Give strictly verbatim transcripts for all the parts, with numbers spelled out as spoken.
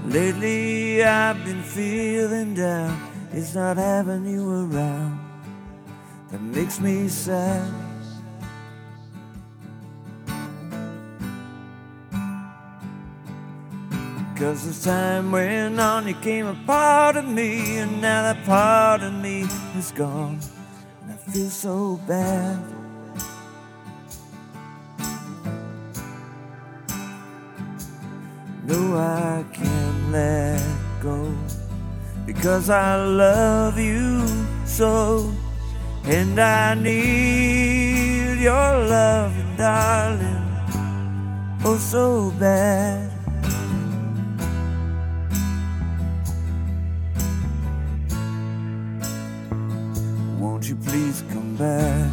Lately I've been feeling down. It's not having you around that makes me sad. Cause as time went on, you came a part of me, and now that part of me is gone, and I feel so bad. No, I can't let go, because I love you so, and I need your loving, darling, oh so bad. Won't you please come back?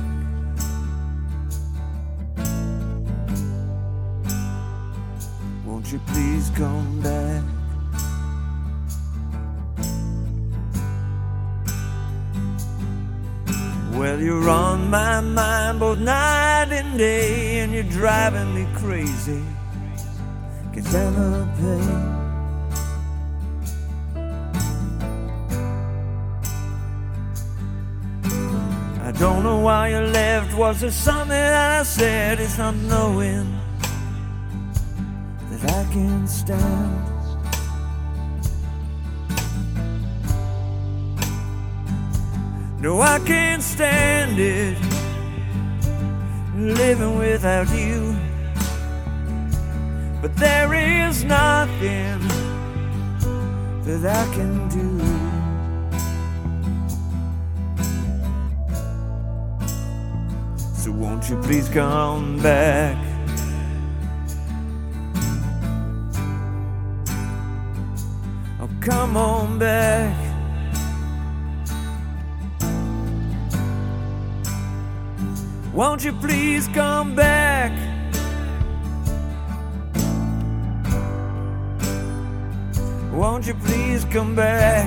Won't you please come back? Well, you're on my mind both night and day, and you're driving me crazy. Can't stand the pain. I don't know why you left. Was there something that I said? It's not knowing that I can stand. No, I can't stand it, living without you. But there is nothing that I can do. So won't you please come back? Oh, come on back. Won't you please come back? Won't you please come back?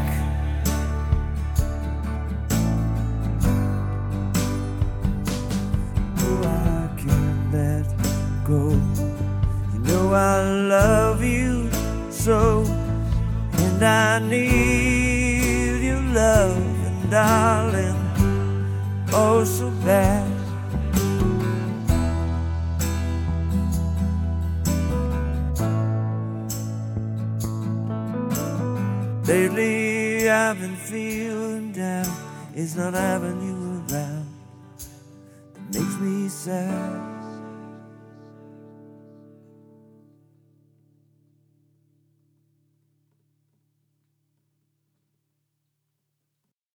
Oh, I can't let go. You know I love you so, and I need your love, and darling, oh so bad. Lately I've been feeling down. It's not having you around that makes me sad.